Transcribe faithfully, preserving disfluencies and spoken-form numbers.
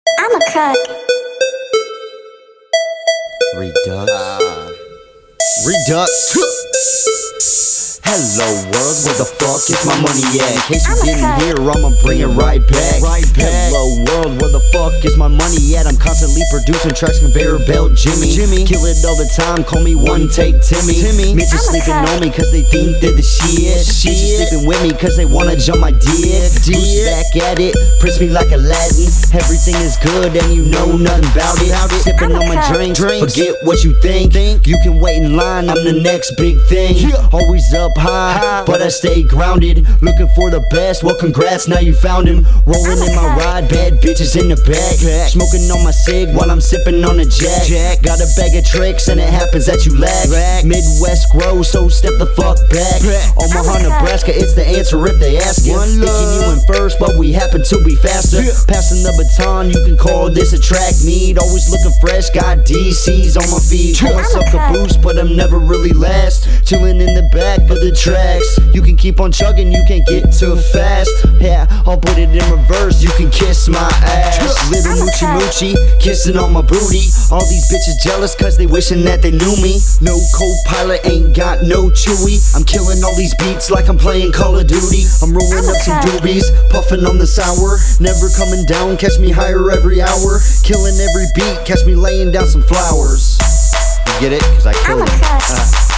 I'm a cook. Redux. Uh, Redux. Hello world, where the fuck is my money at? In case you didn't hear, I'ma bring it right back. Right back. Hello world, where the fuck is my money at? I'm constantly producing tracks, conveyor belt Jimmy. Jimmy. Kill it all the time, call me one take Timmy. Timmy. Bitches sleeping on me cause they think they're the shit. Shit. Bitches sleeping with me cause they wanna jump my dick. Who's back at it, press me like Aladdin. Everything is good and you know nothing about it. Sipping on my drink, forget what you think. You can wait in line, I'm the next big thing. Always up high, but I stay grounded. Looking for the best, well congrats, now you found him. Rolling in my ride, bad bitches in the back. Smoking on my cig while I'm sipping on a jack. Got a bag of tricks and it happens that you lack. Midwest grow, so step the fuck back. Omaha, Nebraska, it's the answer if they ask it. Thinking you in first, but we happen to be faster. Passing the baton, you can call this a track meet. Always looking fresh, got D Cs on my feet. Call myself the boost, but I'm never really last. Chilling in the back of the tracks. You can keep on chugging, you can't get too fast. Yeah, I'll put it in reverse, you can kiss my ass. Little moochie moochie, kissing on my booty. All these bitches jealous cause they wishing that they knew me. No co-pilot, ain't got no Chewy. I'm killing all these beats like I'm playing Call of Duty. I'm rolling up some doobies, puffing on the sour. Never coming down, catch me higher every hour. Killing every beat, catch me laying down some flowers. You get it? Cause I kill it.